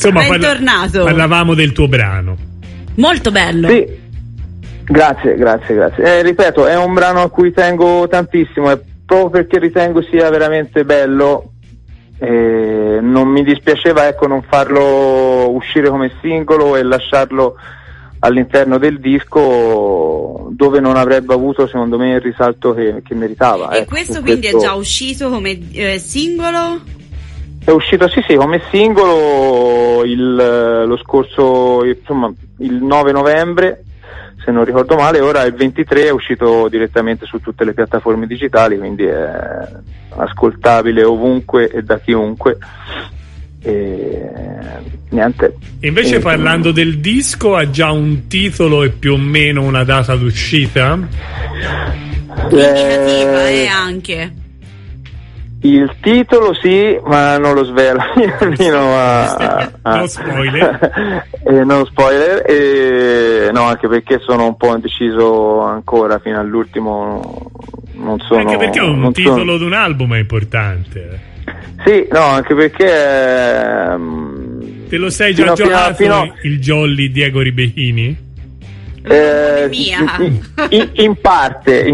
Insomma, bentornato. Parlavamo del tuo brano. Molto bello. Sì, grazie. Ripeto, è un brano a cui tengo tantissimo, e proprio perché ritengo sia veramente bello. Non mi dispiaceva, ecco, non farlo uscire come singolo e lasciarlo all'interno del disco, dove non avrebbe avuto, secondo me, il risalto che meritava. E questo quindi è già uscito come singolo? È uscito sì come singolo lo scorso, insomma, il 9 novembre, se non ricordo male. Ora il 23 è uscito direttamente su tutte le piattaforme digitali, quindi è ascoltabile ovunque e da chiunque. E niente. E invece parlando del disco, ha già un titolo e più o meno una data d'uscita? Indicativa anche. Il titolo sì, ma non lo svelo fino a no spoiler. No spoiler, no, anche perché sono un po' indeciso ancora fino all'ultimo. Non sono, anche perché un titolo di un album è importante. Sì, no, anche perché te lo sei già giocato il Jolly Diego Ribechini? In parte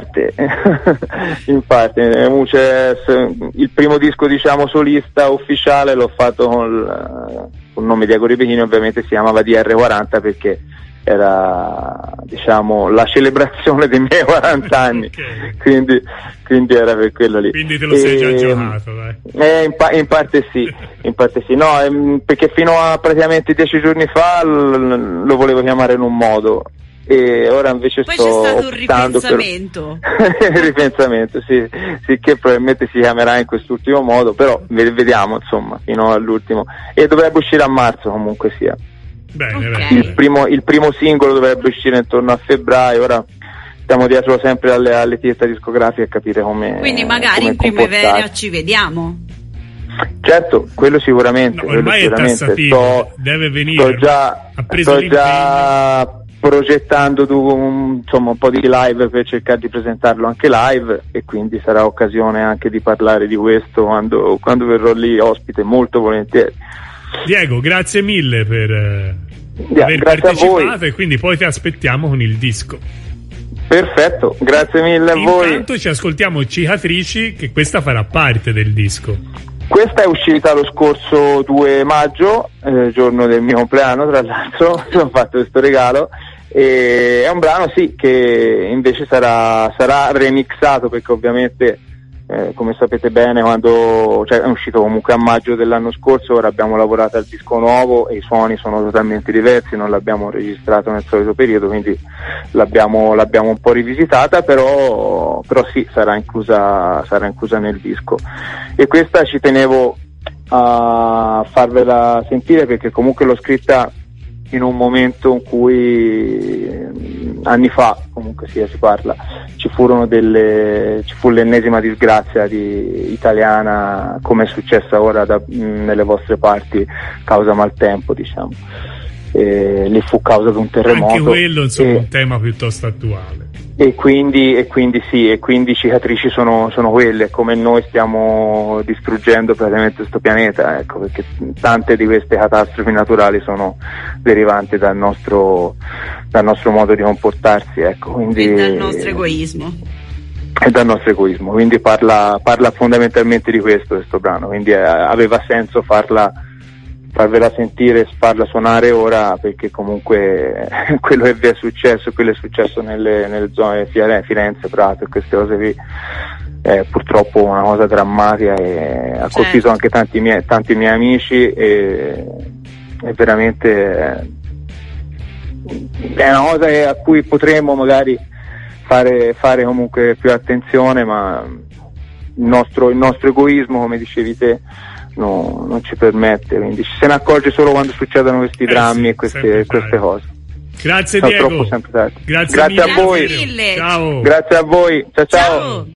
il primo disco, diciamo, solista ufficiale l'ho fatto con il nome Diego Ribechini, ovviamente si chiamava DR40 perché era, diciamo, la celebrazione dei miei 40 anni. Okay. Quindi era per quello lì. Quindi te lo sei già giocato, dai. In parte sì, no, perché fino a praticamente 10 giorni fa lo volevo chiamare in un modo, e ora invece poi sto c'è stato un ripensamento. Ripensamento, sì, che probabilmente si chiamerà in quest'ultimo modo, però vediamo, insomma, fino all'ultimo, e dovrebbe uscire a marzo comunque sia. Bene. Il primo singolo dovrebbe uscire intorno a febbraio. Ora stiamo dietro sempre alle etichette discografiche a capire come. Quindi magari in primavera ci vediamo. Certo, quello sicuramente. No, ormai è tassativo, deve venire. Sto già progettando insomma un po' di live per cercare di presentarlo anche live, e quindi sarà occasione anche di parlare di questo quando verrò lì ospite, molto volentieri. Diego, grazie mille per aver partecipato, e quindi poi ti aspettiamo con il disco. Perfetto, grazie mille a voi. Intanto ci ascoltiamo Cicatrici, che questa farà parte del disco. Questa è uscita lo scorso 2 maggio, giorno del mio compleanno, tra l'altro. Ho fatto questo regalo, e è un brano sì che invece sarà remixato, perché ovviamente come sapete bene, è uscito comunque a maggio dell'anno scorso. Ora abbiamo lavorato al disco nuovo e i suoni sono totalmente diversi, non l'abbiamo registrato nel solito periodo, quindi l'abbiamo un po' rivisitata, però sì, sarà inclusa nel disco. E questa ci tenevo a farvela sentire, perché comunque l'ho scritta in un momento in cui anni fa, comunque sia, si parla, ci fu l'ennesima disgrazia italiana, come è successa ora nelle vostre parti, causa maltempo, diciamo. Lì fu causa di un terremoto. Anche quello, insomma, un tema piuttosto attuale. E quindi Cicatrici sono quelle, come noi stiamo distruggendo praticamente questo pianeta, ecco, perché tante di queste catastrofi naturali sono derivanti dal nostro modo di comportarsi, ecco, quindi, e dal nostro egoismo. Quindi parla fondamentalmente di questo brano, quindi aveva senso farvela sentire, farla suonare ora, perché comunque quello che vi è successo, quello è successo nelle zone Firenze, Prato e queste cose qui, è purtroppo una cosa drammatica, e ha colpito anche tanti miei amici, e veramente è una cosa a cui potremmo magari fare comunque più attenzione, ma il nostro egoismo, come dicevi te, non ci permette, quindi se ne accorge solo quando succedono questi drammi e queste cose. Grazie Diego. Troppo sempre tardi. Grazie a voi. Mille. Ciao. Grazie a voi. Ciao.